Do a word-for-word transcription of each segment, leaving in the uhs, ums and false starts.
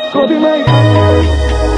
Годы мои ангелы,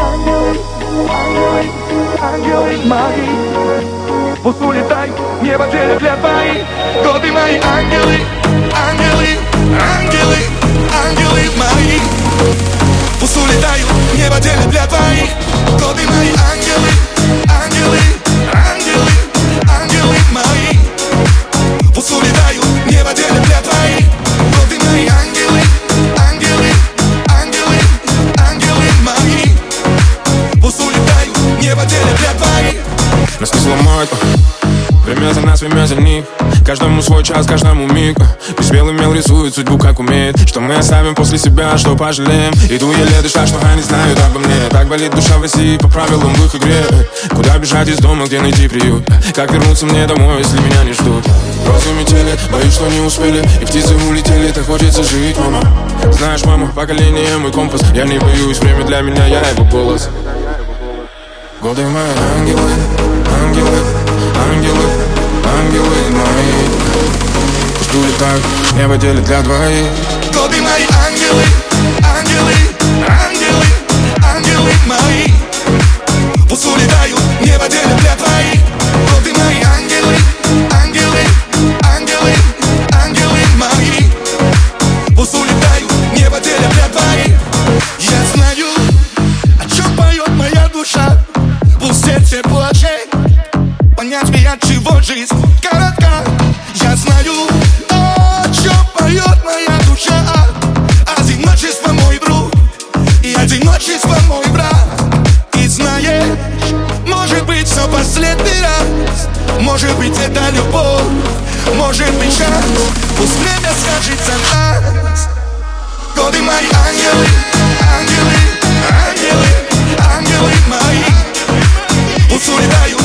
ангелы, ангелы мои. Пусть улетают, небо делят для твоих. Годы мои ангелы, ангелы, ангелы, ангелы мои. Пусть улетают, небо делят для твоих. Годы мои ангелы, ангелы, ангелы, ангелы мои. Пусть улетают, небо делят для твоих. Годы мои ангелы, ангелы, ангелы, ангелы мои. Пусть улетают, небо делят для твоих. Нас не сломать, время за нас, время за них. Каждому свой час, каждому миг. Пусть белый мел рисует судьбу, как умеет. Что мы оставим после себя, что пожалеем. Иду еле дыша, что они знают обо мне. Так болит душа в России, по правилам в их игре. Куда бежать из дома, где найти приют? Как вернуться мне домой, если меня не ждут? Розы метели, боюсь, что не успели. И птицы улетели, так хочется жить, мама. Знаешь, мама, поколение мой компас. Я не боюсь, время для меня, я его голос. Годы мои ангелы, ангелы, ангелы, ангелы мои. Пусть улетают, небо делит для двоих. Годы мои ангелы, ангелы, ангелы, ангелы мои. Пусть улетают, небо делит для твоих. Годы мои ангелы, ангелы, ангелы, ангелы мои. Пусть улетают, небо делит для твоих. Я знаю, о чем поет моя душа. Пусть сердце плачет, понять мне, от чего жизнь коротка. Я знаю, о чем поет моя душа. Одиночество мой друг и одиночество мой брат. И знаешь, может быть все последний раз. Может быть это любовь, может быть шанс. Пусть время скажет за нас. Годы мои ангелы, ангелы, ангелы, ангелы мои. Пусть улетают,